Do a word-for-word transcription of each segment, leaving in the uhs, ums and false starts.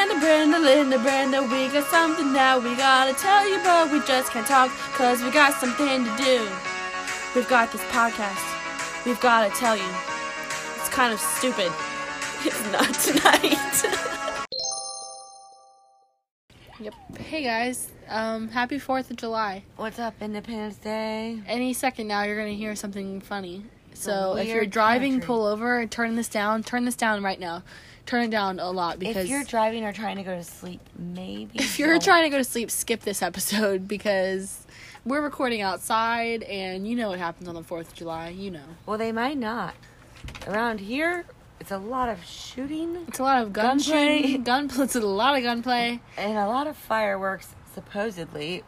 Brenda, Brenda, Linda, Brenda, we got something that we gotta tell you, but we just can't talk, cause we got something to do. We've got this podcast. We've gotta tell you. It's kind of stupid. It's not tonight. Yep. Hey guys, um, happy fourth of July. What's up, Independence Day? Any second now you're gonna hear something funny. So if you're Weird driving, country. pull over and turn this down. Turn this down right now. Turn it down a lot because If you're driving or trying to go to sleep, maybe. if you're don't. trying to go to sleep, skip this episode because we're recording outside and you know what happens on the fourth of July. You know. Well, they might not. Around here, it's a lot of shooting It's a lot of gun Gunplay. shooting, gun. It's a lot of gunplay. and a lot of fireworks, supposedly.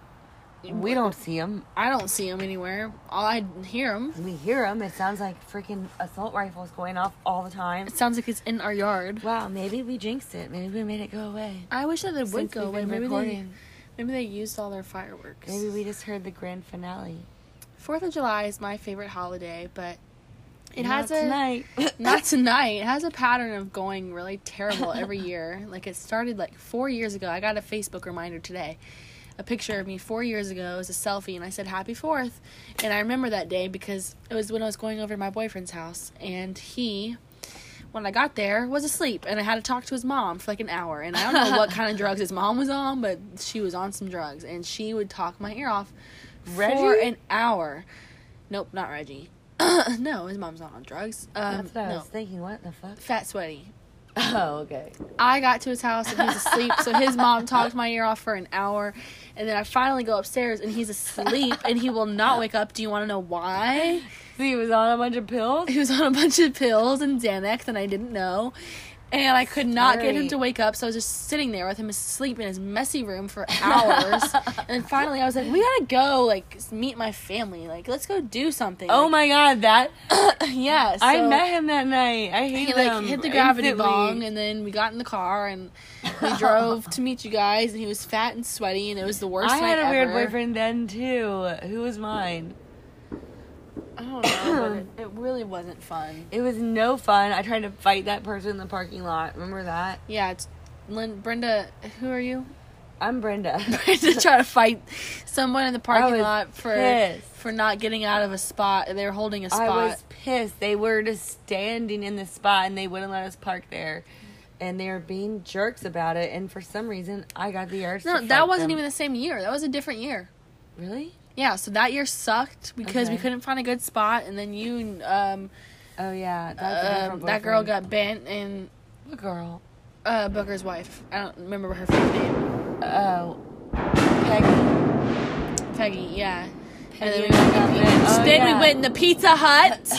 We don't see them. I don't see them anywhere. All I hear them. We hear them. It sounds like freaking assault rifles going off all the time. It sounds like it's in our yard. Wow, maybe we jinxed it. Maybe we made it go away. I wish that it would Since go we've away. been Maybe they, recording. maybe they used all their fireworks. Maybe we just heard the grand finale. Fourth of July is my favorite holiday, but it Not has a tonight. not tonight. It has a pattern of going really terrible every year. Like it started like four years ago. I got a Facebook reminder today. A picture of me four years ago. It was a selfie, and I said happy fourth. And I remember that day because it was when I was going over to my boyfriend's house, and he, when I got there, was asleep, and I had to talk to his mom for like an hour. And I don't know what kind of drugs his mom was on, but she was on some drugs, and she would talk my ear off for Reggie? an hour. Nope, not Reggie. No, his mom's not on drugs. Um, That's what I no, was thinking. What the fuck? Fat Sweaty. Oh, okay. I got to his house and he's asleep, so his mom talked my ear off for an hour, and then I finally go upstairs and he's asleep and he will not wake up. Do you want to know why? He was on a bunch of pills? He was on a bunch of pills and Xanax and I didn't know, and I could not get him Sorry. to wake up, so I was just sitting there with him asleep in his messy room for hours. And then finally I was like, we gotta go, like, meet my family, like, let's go do something. Oh Like, my god, that... yeah, so I met him that night. I hate he like him hit the gravity instantly. bong, and then we got in the car and we drove to meet you guys, and he was fat and sweaty, and it was the worst I night had a weird ever. boyfriend then too. Who was mine? I don't know, but it, it really wasn't fun. It was no fun. I tried to fight that person in the parking lot. Remember that? Yeah, it's Lynn, Brenda. Who are you? I'm Brenda. Brenda tried to fight someone in the I parking was lot for pissed. for not getting out of a spot. They were holding a spot. I was pissed. They were just standing in the spot and they wouldn't let us park there. And they were being jerks about it. And for some reason, I got the urge to no, fight that wasn't them. even the same year. That was a different year. Really? Yeah, so that year sucked because we Okay. couldn't find a good spot, and then you, um, Oh yeah, that's a different um that girl boyfriend. got bent, and What girl? uh, Booker's wife. I don't remember her full name. Oh, Peggy. Peggy, yeah. Peggy And then we and went, I got bent. Oh, then yeah. we went in the Pizza Hut.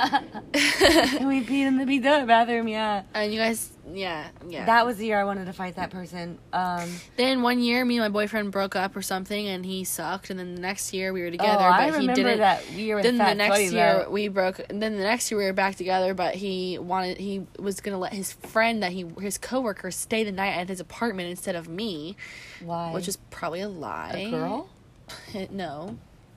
And we peed in the pizza Hut bathroom. Yeah. And you guys, yeah, yeah. That was the year I wanted to fight that person. Um, Then one year, me and my boyfriend broke up or something, and he sucked. And then the next year, we were together, oh, I but he remember didn't. that year with Then Fat the next Sweaty, year though. we broke. Then the next year we were back together, but he wanted. He was gonna let his friend that he his coworker stay the night at his apartment instead of me, Why? which is probably a lie. a girl? No.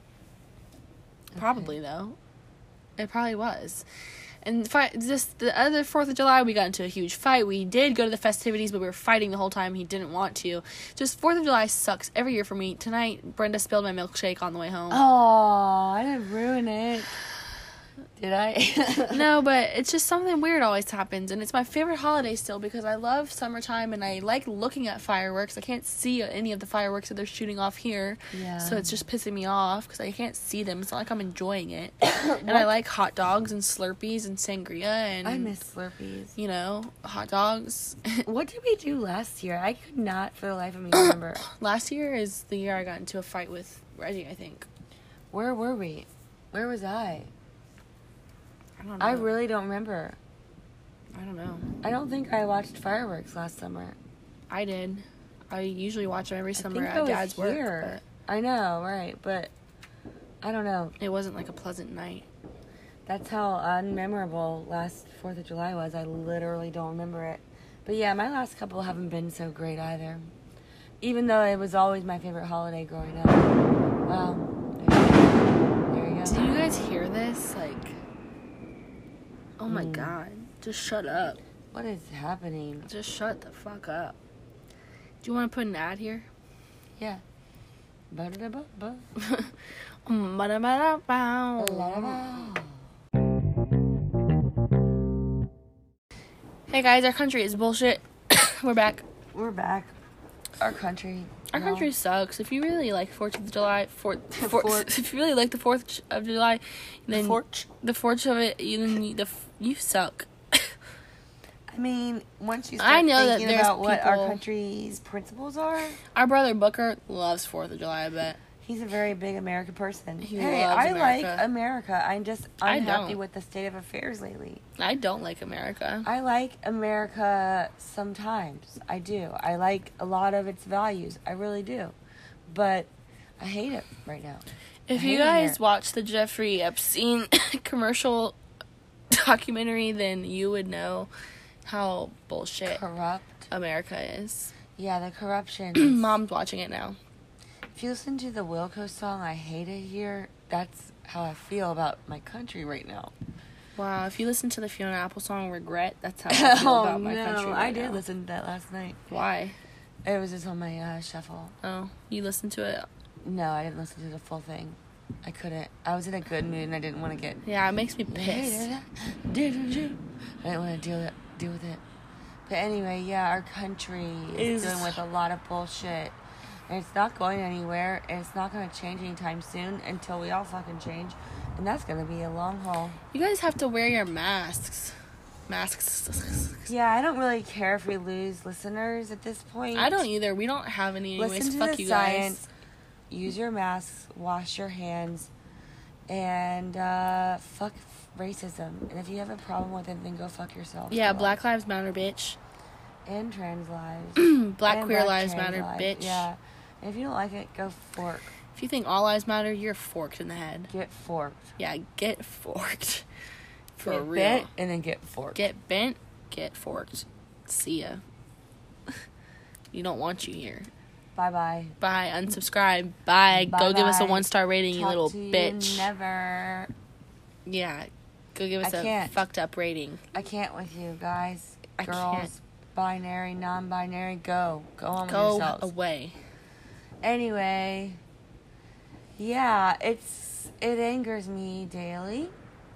Probably though. It probably was. And fi- just the other fourth of July, we got into a huge fight. We did go to the festivities, but we were fighting the whole time. He didn't want to. Just fourth of July sucks every year for me. Tonight, Brenda spilled my milkshake on the way home. Oh, I didn't ruin it. Did I? No, but it's just something weird always happens, and it's my favorite holiday still because I love summertime and I like looking at fireworks. I can't see any of the fireworks that they're shooting off here, Yeah. so it's just pissing me off because I can't see them. It's not like I'm enjoying it. And I like hot dogs and Slurpees and sangria and I miss Slurpees. you know, hot dogs. What did we do last year? I could not for the life of me remember. Last year is the year I got into a fight with Reggie, I think. Where were we? Where was I? I don't know. I really don't remember. I don't know. I don't think I watched fireworks last summer. I did. I usually watch them every summer think I at was Dad's work, here. I know, right, but I don't know. but it wasn't like a pleasant night. That's how unmemorable last fourth of July was. I literally don't remember it. But yeah, my last couple haven't been so great either. Even though it was always my favorite holiday growing up. Wow. There you go. Do you guys hear this? Like, oh my Mm. god. Just shut up. What is happening? Just shut the fuck up. Do you want to put an ad here? Yeah. Ba-da-da-ba-ba. Ba-da-ba-da-bow. Hey guys, our country is bullshit. We're back. We're back. Our country. Our well, country sucks. If you really like Fourth of July, Fourth, Fourth. fourth if you really like the Fourth of July, then Forch. the Fourth of it, you then you, the you suck. I mean, once you start I know that thinking there's about what our people- country's principles are, Our brother Booker loves Fourth of July. I bet. he's a very big American person. He hey, loves I like America. America. I'm just I unhappy don't. with the state of affairs lately. I don't like America. I like America sometimes. I do. I like a lot of its values. I really do. But I hate it right now. If I you hate it guys here. watch the Jeffrey Epstein commercial documentary, then you would know how bullshit Corrupt. America is. Yeah, the corruption. Mom's watching it now. If you listen to the Wilco song, I Hate It Here, that's how I feel about my country right now. Wow, if you listen to the Fiona Apple song "Regret," that's how I feel oh, about my no. country right I did now. listen to that last night. Why? It was just on my uh, shuffle. Oh, you listened to it? No, I didn't listen to the full thing. I couldn't. I was in a good mood and I didn't want to get... Yeah, it makes me pissed. Didn't you? I didn't want to deal, it, deal with it. But anyway, yeah, our country is, Is- dealing with a lot of bullshit. And it's not going anywhere. And it's not going to change anytime soon until we all fucking change. And that's going to be a long haul. You guys have to wear your masks. Masks. Yeah, I don't really care if we lose listeners at this point. I don't either. We don't have any anyways. Listen to Fuck the you science. guys. Use your masks. Wash your hands. And uh, fuck racism. And if you have a problem with it, then go fuck yourself. Yeah, Go Black off. Lives Matter, bitch. And trans lives. Black And queer black lives trans matter, lives. bitch. Yeah. And if you don't like it, go fork. If you think all lives matter, you're forked in the head. Get forked. Yeah, get forked. For get real. bent and then get forked. Get bent, get forked. See ya. You don't want you here. Bye bye. Bye. Unsubscribe. Bye. Go give us a Bye-bye. one star rating, you Talk little to you bitch. never. Yeah. Go give us I a can't. fucked up rating. I can't with you guys. I Girls, can't. binary, non-binary, go. Go on with Go yourselves. away. Anyway, yeah, it's it angers me daily.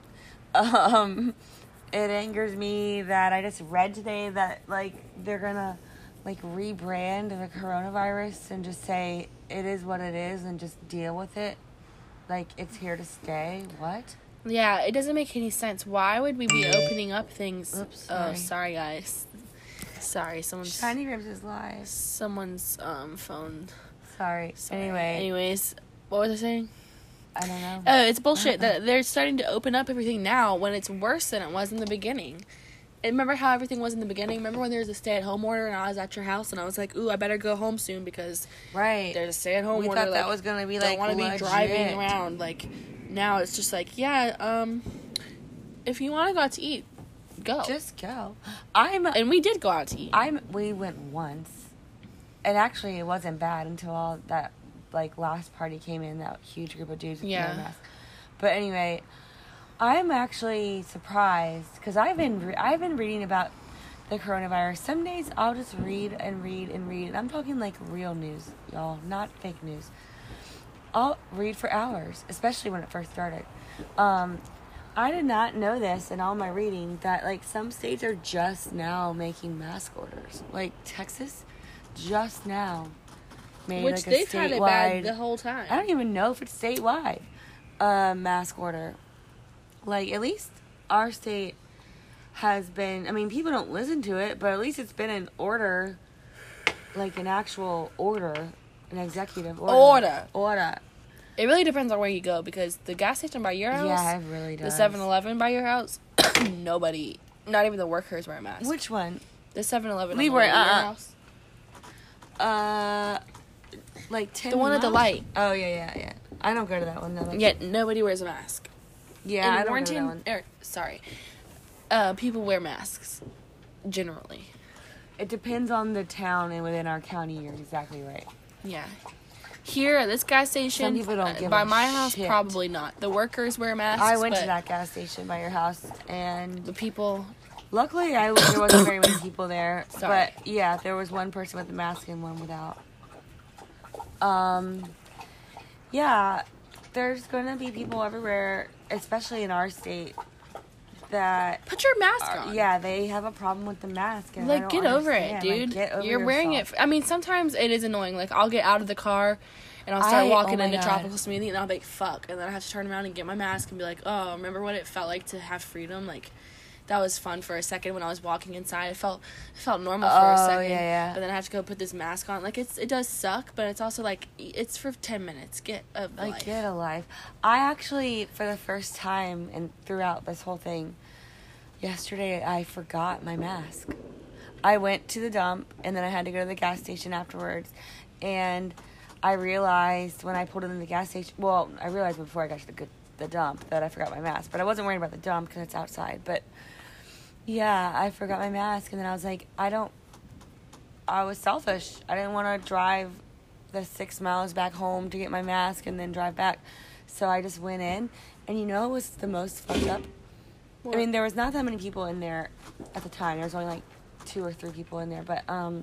Um, it angers me that I just read today that like they're gonna like rebrand the coronavirus and just say it is what it is and just deal with it. Like it's here to stay. What? Yeah, it doesn't make any sense. Why would we be opening up things? Oops, Oh, sorry. sorry, guys. Sorry, someone's Shiny Ribs is live. someone's um phone. Sorry. Sorry. Anyway, Anyways, what was I saying? I don't know. Oh, it's bullshit that they're starting to open up everything now when it's worse than it was in the beginning. And remember how everything was in the beginning? Remember when there was a stay-at-home order and I was at your house and I was like, ooh, I better go home soon because Right. there's a stay-at-home We order. thought that like, was gonna be don't like want to be legit. driving around. Like, now it's just like, yeah, um, if you want to go out to eat, go. Just go. I'm. and we did go out to eat. I'm. We went once, and actually, it wasn't bad until all that like last party came in. That huge group of dudes with Yeah. no masks. But anyway, I'm actually surprised because I've been re- I've been reading about the coronavirus. Some days I'll just read and read and read, and I'm talking like real news, y'all, not fake news. I'll read for hours, especially when it first started. Um, I did not know this in all my reading that like some states are just now making mask orders. Like Texas, just now made Which like a they've had it bad statewide. the whole time. I don't even know if it's statewide. Uh, mask order. Like at least our state has been. I mean, people don't listen to it, but at least it's been an order, like an actual order, an executive order. Order. Order. It really depends on where you go because the gas station by your house, Yeah, it really the does. seven eleven by your house, nobody, not even the workers wear masks. Which one? The seven eleven We on the were, way to your uh-uh. house. Uh, like ten. The one at the miles? light. Oh yeah, yeah, yeah. I don't go to that one though. Like, Yet nobody wears a mask. yeah, In I don't Warrenton, go to that one. er, sorry, uh, people wear masks generally. It depends on the town and within our county. You're exactly right. Yeah. Here at this gas station, Some people don't uh, give by a my house, shit. probably not. The workers wear masks. I went but to that gas station by your house, The and people Luckily, I there wasn't very many people there. Sorry. But yeah, there was one person with a mask and one without. Um, yeah, there's gonna be people everywhere, especially in our state, that Put your mask are, on. yeah, they have a problem with the mask. And I Like, don't get over it, understand. dude. Like, get over You're wearing it. yourself. f- I mean, sometimes it is annoying. Like, I'll get out of the car and I'll start I- walking oh my into God. Tropical Smoothie and I'll be like, fuck. And then I have to turn around and get my mask and be like, oh, remember what it felt like to have freedom? Like, that was fun for a second when I was walking inside. It felt it felt normal for a Oh, second. yeah, yeah. But then I have to go put this mask on. Like, it's it does suck, but it's also like, it's for ten minutes. Get a Like, life. get a life. I actually, for the first time and throughout this whole thing, yesterday I forgot my mask. I went to the dump, and then I had to go to the gas station afterwards, and I realized when I pulled into the gas station, well, I realized before I got to the, good, the dump that I forgot my mask, but I wasn't worried about the dump because it's outside, but yeah, I forgot my mask, and then I was like, I don't, I was selfish. I didn't want to drive the six miles back home to get my mask and then drive back. So I just went in, and you know what was the most fucked up? What? I mean, there was not that many people in there at the time. There was only like two or three people in there, but um,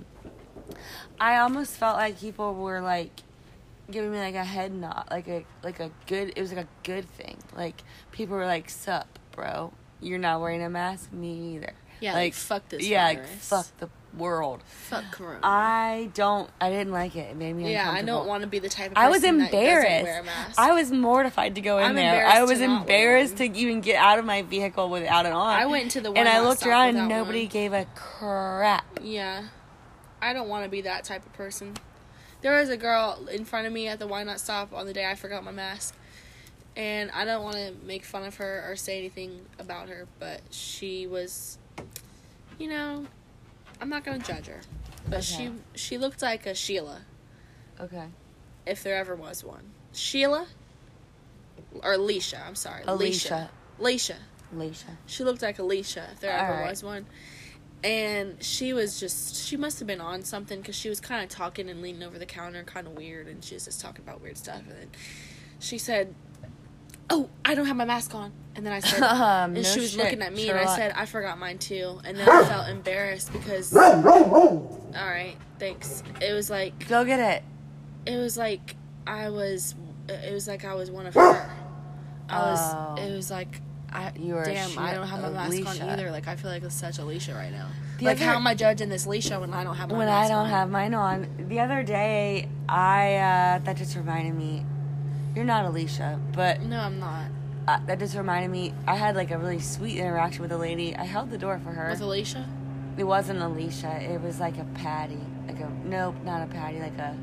I almost felt like people were like giving me like a head nod, like a like a good. It was like a good thing. Like people were like, "Sup, bro? You're not wearing a mask? Me either." Yeah, like, fuck this Yeah, virus. like, fuck the world. Fuck Corona. I don't. I didn't like it. It made me yeah, I uncomfortable. don't want to be the type of person I was that doesn't embarrassed. wear a mask. I was mortified to go in I'm there. embarrassed I was to not wear embarrassed one. to even get out of my vehicle without it on. I went to the and I Why Not looked stop around and without nobody one. gave a crap. Yeah. I don't want to be that type of person. There was a girl in front of me at the Why Not Stop on the day I forgot my mask. And I don't want to make fun of her or say anything about her, but she was, you know, I'm not going to judge her. But Okay. she she looked like a Sheila, Okay. if there ever was one. Sheila? Or Alicia, I'm sorry. Alicia. Alicia. Alicia. She looked like Alicia, if there ever Alright. was one. And she was just, she must have been on something because she was kind of talking and leaning over the counter, kind of weird, and she was just talking about weird stuff. And then she said, "Oh, I don't have my mask on." And then I said, Um, and no she was shit, looking at me, and I Sherlock. said, "I forgot mine too." And then I felt embarrassed because, alright, thanks. It was like, Go get it. it was like I was, it was like I was one of her. I was, Oh. it was like, I, You were a damn, I shit don't have my mask on Alicia. either. Like, I feel like it's such Alicia right now. The like, other- how am I judging this Alicia when I don't have my When mask I don't on? have mine on. The other day, I, uh, that just reminded me, you're not Alicia, but No, I'm not. uh, that just reminded me, I had like a really sweet interaction with a lady. I held the door for her. With Alicia? It wasn't Alicia. It was like a Patty. Like a, nope, not a Patty. Like a,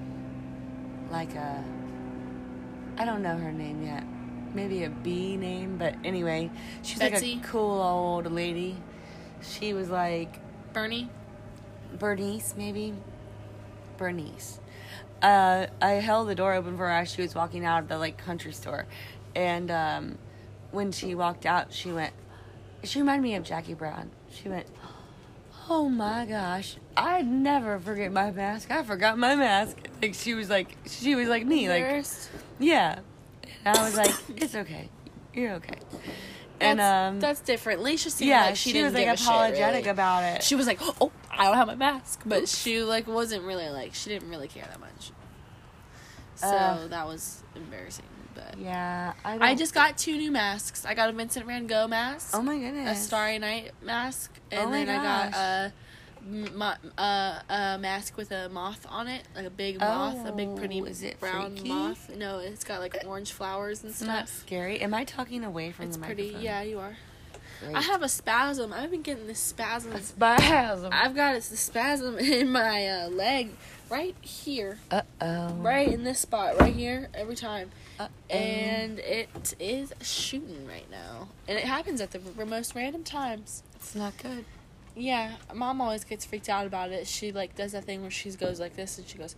like a, I don't know her name yet. Maybe a B name, but anyway, she's Betsy? like a cool old lady. She was like Bernie? Bernice, maybe? Bernice. Uh, I held the door open for her as she was walking out of the like country store. And um, when she walked out, she went, she reminded me of Jackie Brown. She went, "Oh my gosh, I'd never forget my mask. I forgot my mask." Like she was like, she was like me, like, Embarrassed? yeah. And I was like, "It's okay, you're okay." And that's, um, that's different. Alicia seemed yeah, like she, she, didn't was like give a shit, apologetic really. about it. She was like, "Oh, I don't have my mask," but she like wasn't really like she didn't really care that much. So Uh, that was embarrassing. But yeah, I. Don't, I just got two new masks. I got a Vincent Van Gogh mask, Oh my a goodness. Starry Night mask, and Oh my then I got gosh. a, m- mo- uh, a mask with a moth on it, like a big moth, a big pretty Oh, is it brown freaky? moth. No, it's got like orange flowers and It's not stuff. scary. Am I talking away from It's the pretty. microphone? Yeah, you are. Great. I have a spasm. I've been getting this spasm. a spasm. I've got a spasm in my uh, leg, right here, Uh oh. right in this spot, right here, every time. Uh-oh. And it is shooting right now. And it happens at the r- most random times. It's not good. Yeah, Mom always gets freaked out about it. She, like, does that thing where she goes like this and she goes...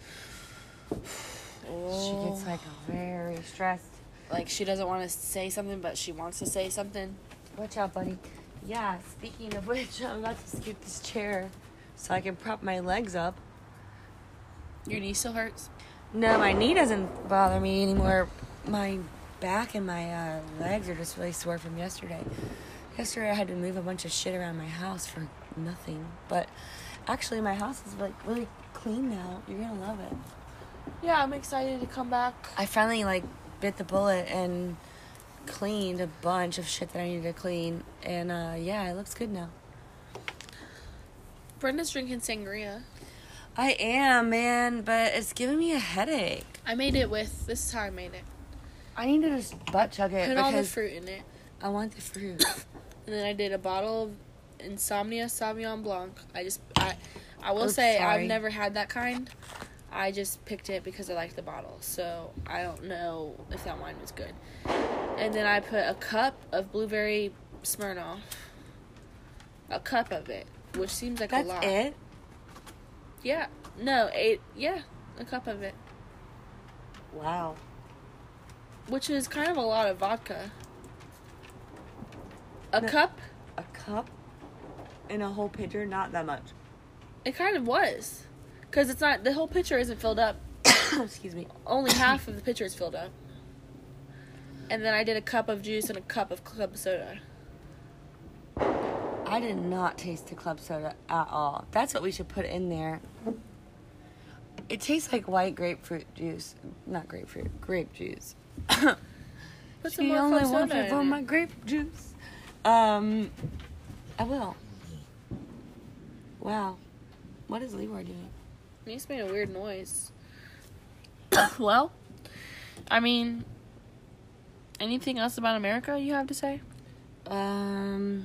She gets like very stressed. Like, she doesn't want to say something, but she wants to say something. Watch out, buddy. Yeah, speaking of which, I'm about to scoot this chair so I can prop my legs up. Your knee still hurts? No, my knee doesn't bother me anymore. My back and my uh, legs are just really sore from yesterday. Yesterday I had to move a bunch of shit around my house for nothing. But actually my house is like really clean now. You're gonna love it. Yeah, I'm excited to come back. I finally like bit the bullet and cleaned a bunch of shit that I needed to clean. And uh, yeah, it looks good now. Brenda's drinking sangria. I am, man, but it's giving me a headache. I made it with, this is how I made it. I need to just butt chug it. Put because all the fruit in it. I want the fruit. And then I did a bottle of Insomnia Sauvignon Blanc. I just, I, I will Oops, say, sorry. I've never had that kind. I just picked it because I liked the bottle. So I don't know if that wine was good. And then I put a cup of blueberry Smirnoff. A cup of it, which seems like That's a lot. it? Yeah. No, eight. Yeah, a cup of it. Wow. Which is kind of a lot of vodka. A No. cup? A cup? In a whole pitcher? Not that much. It kind of was. Because it's not, the whole pitcher isn't filled up. Excuse me. Only half of the pitcher is filled up. And then I did a cup of juice and a cup of club soda. I did not taste the club soda at all. That's what we should put in there. It tastes like white grapefruit juice. Not grapefruit, grape juice. Put some She more only club wants soda it in for it. my grape juice. Um, I will. Wow. What is Leroy doing? He just made a weird noise. Well, I mean, anything else about America you have to say? Um,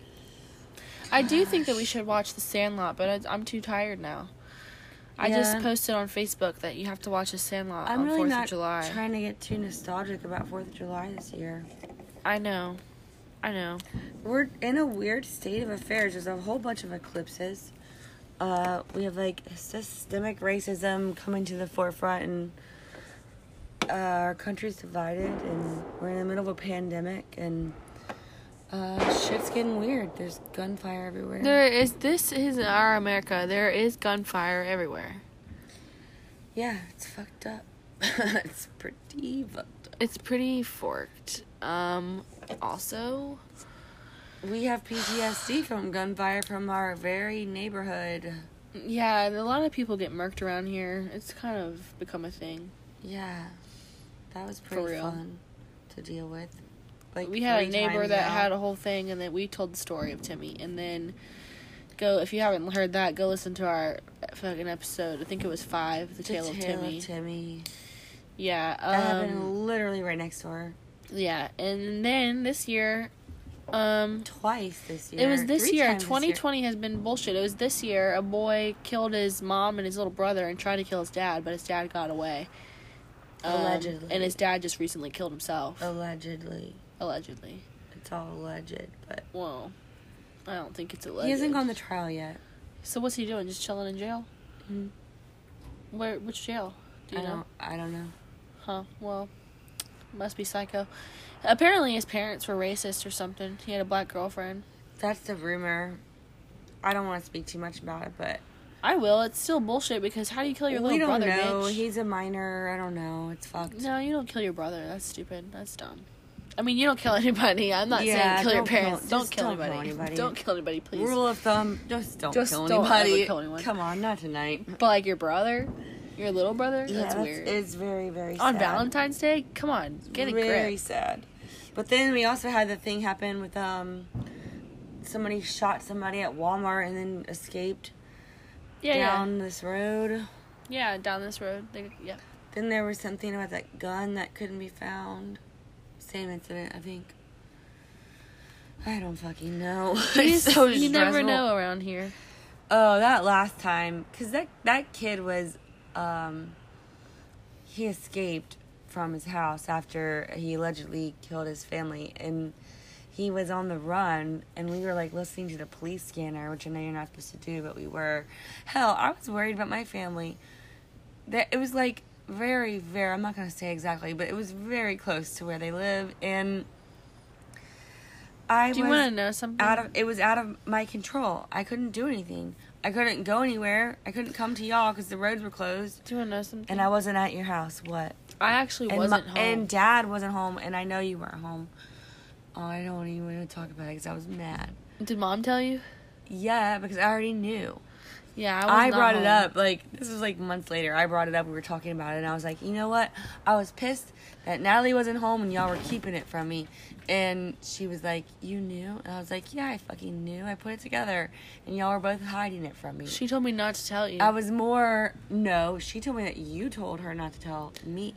I do think that we should watch The Sandlot, but I- I'm too tired now. I just Yeah. posted on Facebook that you have to watch The Sandlot I'm on really fourth not of July. trying to get too nostalgic about fourth of July this year. I know. I know. We're in a weird state of affairs. There's a whole bunch of eclipses. Uh, we have like systemic racism coming to the forefront, and uh, our country's divided, and we're in the middle of a pandemic, and uh, shit's getting weird. There's gunfire everywhere. There is, this is our America. There is gunfire everywhere. Yeah, it's fucked up. It's pretty fucked up. It's pretty forked. Um, also, We have P T S D from gunfire from our very neighborhood. yeah, a lot of people get murked around here. It's kind of become a thing. Yeah, that was pretty real. fun to deal with. Like We had a three neighbor times that now. had a whole thing, and then we told the story of Timmy. And then, go if you haven't heard that, go listen to our fucking episode. I think it was five, the, The tale, of Tale Timmy. of Timmy. Yeah, That happened um, literally right next door. yeah. And then this year, um, Twice this year. it was this Three year. times this twenty year. twenty has been bullshit. It was this year. A boy killed his mom and his little brother and tried to kill his dad, but his dad got away. Um, Allegedly. And his dad just recently killed himself. Allegedly. Allegedly. It's all alleged, but Well, I don't think it's alleged. he hasn't gone to trial yet. So what's he doing? Just chilling in jail? Mhm. Where? Which jail? Do you I know? don't. I don't know. Huh. Well, must be psycho. Apparently, his parents were racist or something. He had a black girlfriend. That's the rumor. I don't want to speak too much about it, but I will. It's still bullshit because how do you kill your we little don't brother, know. bitch? He's a minor. I don't know. It's fucked. No, you don't kill your brother. That's stupid. That's dumb. I mean, you don't kill anybody. I'm not Yeah, saying kill your don't kill- parents. don't just kill don't kill anybody. anybody. Don't kill anybody, please. Rule of thumb: just don't Just kill don't anybody. ever kill anyone. Come on, not tonight. But like your brother, your little brother. Yeah, that's weird. It's very, very On sad. Valentine's Day, come on, get a Very grip. sad. But then we also had the thing happen with um somebody shot somebody at Walmart and then escaped Yeah, down this road. yeah, yeah. Down this road. They, yeah. Then there was something about that gun that couldn't be found. Same incident, I think. I don't fucking know. You, It's just- so you never stressful. know around here. Oh, that last time, because that, that kid was, um, he escaped from his house after he allegedly killed his family, and he was on the run, and we were, like, listening to the police scanner, which I know you're not supposed to do, but we were. Hell, I was worried about my family. That it was, like, very, very, I'm not going to say exactly, but it was very close to where they live, and I Do you was want to know something? out of it was out of my control. I couldn't do anything. I couldn't go anywhere. I couldn't come to y'all because the roads were closed, Do you want to know something? and I wasn't at your house. What? I actually And wasn't my- home. And Dad wasn't home, and I know you weren't home. Oh, I don't even want to talk about it because I was mad. Did Mom tell you? Yeah, because I already knew. Yeah, I, was I not brought home. it up, like, this was, like, months later. I brought it up, we were talking about it, and I was like, you know what? I was pissed that Natalie wasn't home and y'all were keeping it from me. And she was like, you knew? And I was like, yeah, I fucking knew. I put it together. And y'all were both hiding it from me. She told me not to tell you. I was more, no, she told me that you told her not to tell me.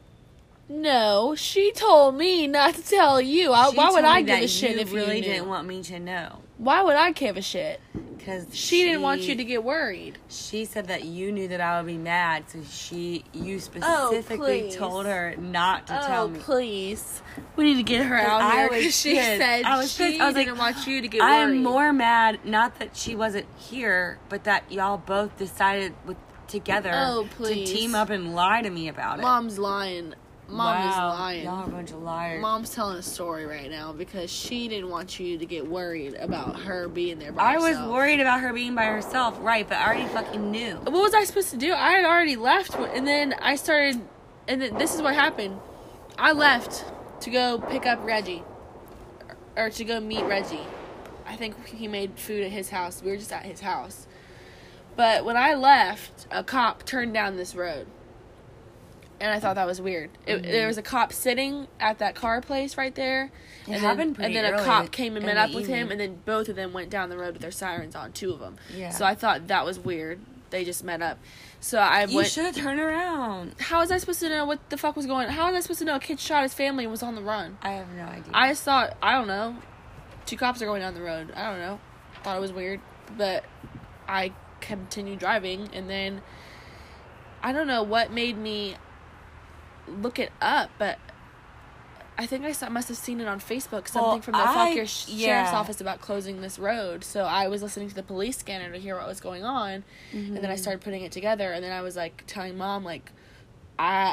No, she told me not to tell you. I, She why would told I me give that a shit you if really you knew? didn't want me to know. Why would I give a shit? Because She, didn't want you to get worried. She said that you knew that I would be mad, so she, you specifically please. told her not to tell Oh, me. please. We need to get her out I here was because she pissed. said I was she pissed. I was like, didn't want you to get worried. I'm more mad, not that she wasn't here, but that y'all both decided with together Oh, to please. team up and lie to me about it. Mom's lying. Mom wow, is lying. Y'all are a bunch of liars. Mom's telling a story right now because she didn't want you to get worried about her being there by I herself. was worried about her being by herself, right, but I already fucking knew. What was I supposed to do? I had already left, and then I started, and then this is what happened. I left to go pick up Reggie, or to go meet Reggie. I think he made food at his house. We were just at his house. But when I left, a cop turned down this road. And I thought that was weird. It, Mm-hmm. There was a cop sitting at that car place right there. It and happened then, pretty And then a early cop came and in met the up with him, evening. and then both of them went down the road with their sirens on, two of them. Yeah. So I thought that was weird. They just met up. So I You went... should have turned around. How was I supposed to know what the fuck was going on? How was I supposed to know a kid shot his family and was on the run? I have no idea. I just thought, I don't know. Two cops are going down the road. I don't know. Thought it was weird. But I continued driving, and then I don't know what made me look it up, but I think I saw, must have seen it on Facebook, something Well, from the I- Fauquier sh- yeah. Sheriff's Office about closing this road. So I was listening to the police scanner to hear what was going on, Mm-hmm. and then I started putting it together, and then I was like telling Mom, like, I,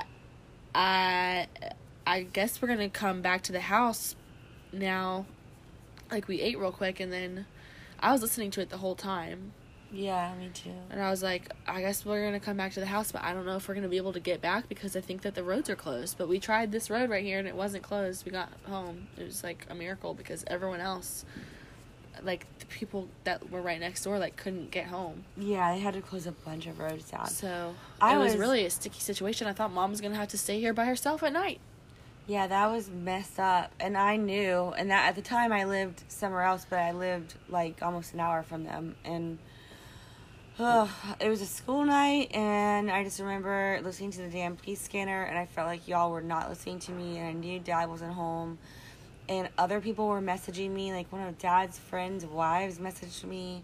I, I guess we're gonna come back to the house now. Like, we ate real quick, and then I was listening to it the whole time. Yeah, me too. And I was like, I guess we're going to come back to the house, but I don't know if we're going to be able to get back because I think that the roads are closed. But we tried this road right here, and it wasn't closed. We got home. It was, like, a miracle because everyone else, like, the people that were right next door, like, couldn't get home. Yeah, they had to close a bunch of roads down. So I it was, was- really a sticky situation. I thought Mom was going to have to stay here by herself at night. Yeah, that was messed up. And I knew, and that at the time I lived somewhere else, but I lived, like, almost an hour from them. And Ugh, it was a school night, and I just remember listening to the damn police scanner, and I felt like y'all were not listening to me, and I knew Dad wasn't home, and other people were messaging me, like one of Dad's friends' wives messaged me.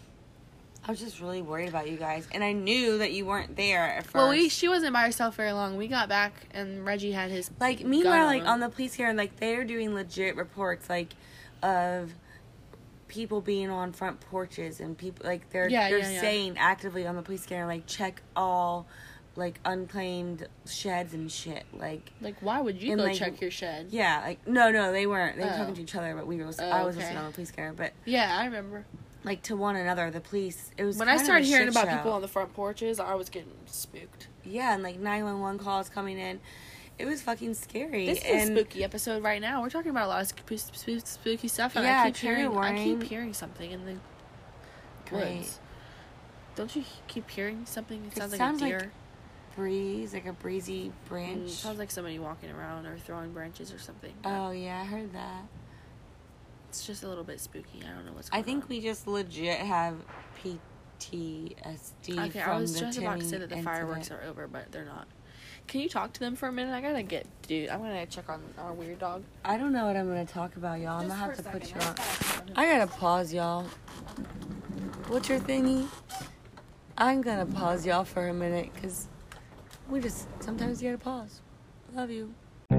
I was just really worried about you guys, and I knew that you weren't there at first. Well, we she wasn't by herself very long. We got back, and Reggie had his like, gun meanwhile, like, him. on the police scanner, like, they're doing legit reports, like, of people being on front porches, and people, like, they're Yeah, they're yeah, yeah. saying actively on the police scanner, like, check all, like, unclaimed sheds and shit, like, Like, why would you and, go like, check your shed? yeah, like, no, no, they weren't, they were Oh. talking to each other, but we were, Oh, I was okay. listening on the police scanner, but, Yeah, I remember. like, to one another, the police, it was When kind I of a started hearing shit about show. people on the front porches, I was getting spooked. Yeah, and, like, nine one one calls coming in, it was fucking scary, This is and a spooky episode right now. We're talking about a lot of spooky, spooky, spooky stuff, and Yeah, I keep trigger hearing, I keep warning. hearing something in the Great. woods. Don't you keep hearing something? It It sounds like sounds a like deer. breeze, like a breezy Mm, branch. it sounds like somebody walking around or throwing branches or something. Oh, yeah, I heard that. It's just a little bit spooky. I don't know what's going I think on. we just legit have P T S D Okay, from I was the just about to say Timmy that the incident. fireworks are over, but they're not. Can you talk to them for a minute? I gotta get, dude. I'm gonna check on our weird dog. I don't know what I'm going to talk about, y'all. I'm going to have to Just put for you a on. second. I got to pause, y'all. What's your thingy? I'm going to pause y'all for a minute because we just, sometimes you got to pause. Love you.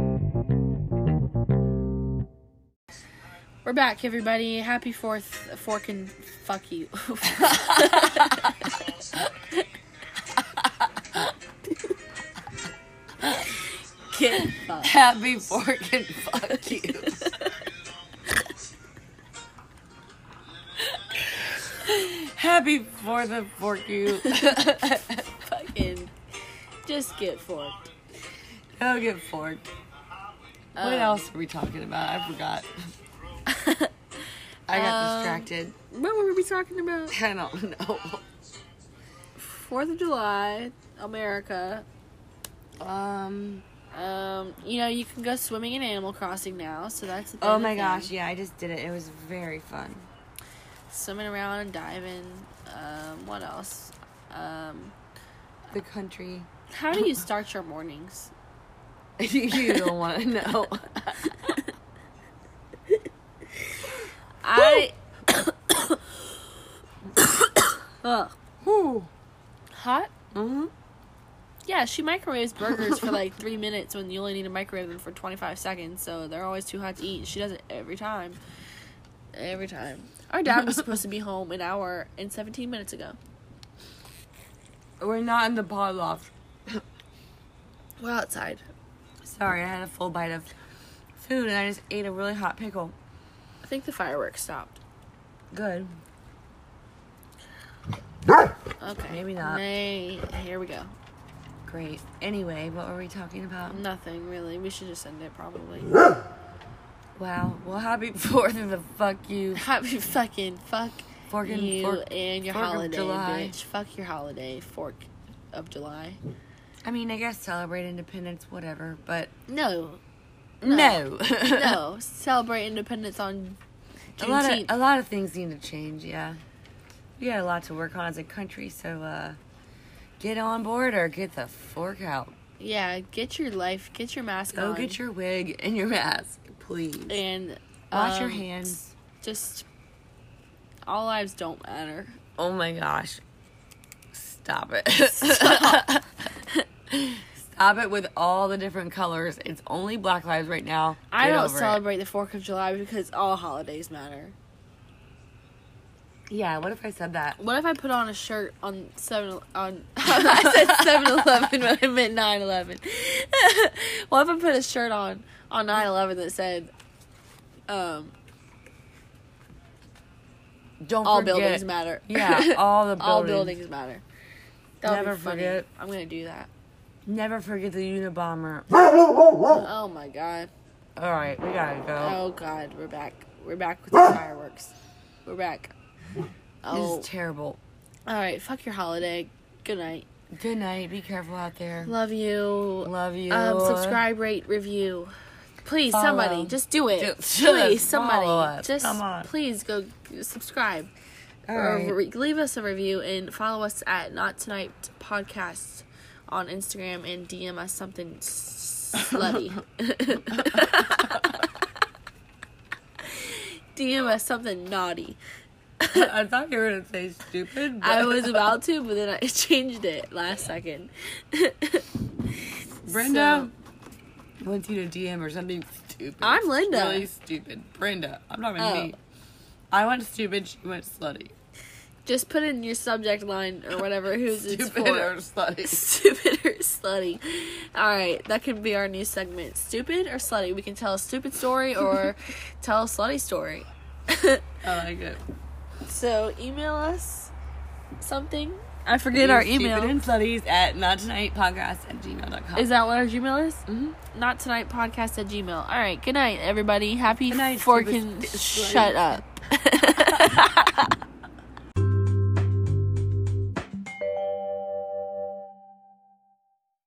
We're back, everybody. Happy fourth, fork and fuck you. Get fucked. Happy fork and fuck you. Happy fourth of fork you. Fucking just get forked. Go get forked. What Um, else are we talking about? I forgot. I got Um, distracted. What were we talking about? I don't know. Fourth of July, America. Um. Um, you know, you can go swimming in Animal Crossing now, so that's a Oh my thing. gosh! Yeah, I just did it. It was very fun. Swimming around and diving. Um, what else? Um, The country. how do you start your mornings? You don't want to know. I. Ugh. Whew. Hot? Mm-hmm. Yeah, she microwaves burgers for like three minutes when you only need to microwave them for twenty-five seconds, so they're always too hot to eat. She does it every time. Every time. Our dad was supposed to be home an hour and seventeen minutes ago. We're not in the pod loft. We're outside. Sorry, I had a full bite of food and I just ate a really hot pickle. I think the fireworks stopped. Good. Okay. Maybe not. May, here we go. Great. Anyway, what were we talking about? Nothing, really. We should just end it, probably. Wow. Well, happy fourth of the fuck you. Happy fucking fuck Forkin, you fork, and your fork of holiday, July. bitch. Fuck your holiday, fork of July. I mean, I guess celebrate independence, whatever, but No. no. No. Celebrate independence on a lot of Juneteenth. a lot of things need to change. Yeah, we got a lot to work on as a country. So uh, get on board or get the fork out. Yeah, get your life, get your mask Go on. get your wig and your mask, please. And Wash your um, hands. Just, all lives don't matter. Oh my gosh. Stop it. Stop. Stop it with all the different colors. It's only Black Lives right now. I Get don't over it. celebrate the fourth of July because all holidays matter. Yeah, what if I said that? What if I put on a shirt on seven on I said seven eleven but I meant nine eleven. What if I put a shirt on on nine eleven that said um Don't all forget. buildings matter. Yeah, all the buildings. All buildings matter. That would Never be funny. forget. I'm gonna do that. Never forget the Unabomber. Oh my god. All right, we gotta go. Oh god, we're back. We're back with the fireworks. We're back. This Oh, is terrible. all right. Fuck your holiday. Good night. Good night. Be careful out there. Love you. Love you. Um, subscribe, rate, review. Please, Follow. somebody, just do it. Do- Please, somebody, follow us. just Come on. please go subscribe. All or right. re- leave us a review and follow us at Not Tonight Podcast on Instagram and D M us something slutty. D M us something naughty. I thought you were gonna say stupid. But I was about to, but then I changed it last second. Brenda wants you to D M or something stupid. I'm Linda. Really stupid. Brenda. I'm not even Oh. me. I went stupid. She went slutty. Just put in your subject line or whatever who's it's Stupid for. or slutty. Stupid or slutty. Alright, that could be our new segment. Stupid or slutty. We can tell a stupid story or tell a slutty story. I like it. So, email us something. I forget our email. Stupid and slutties at not tonight podcast at gmail dot com. Is that what our Gmail is? Mm-hmm. Not tonight podcast at Gmail. Alright, good night, everybody. Happy Good night, forking stupid shut slutty. up.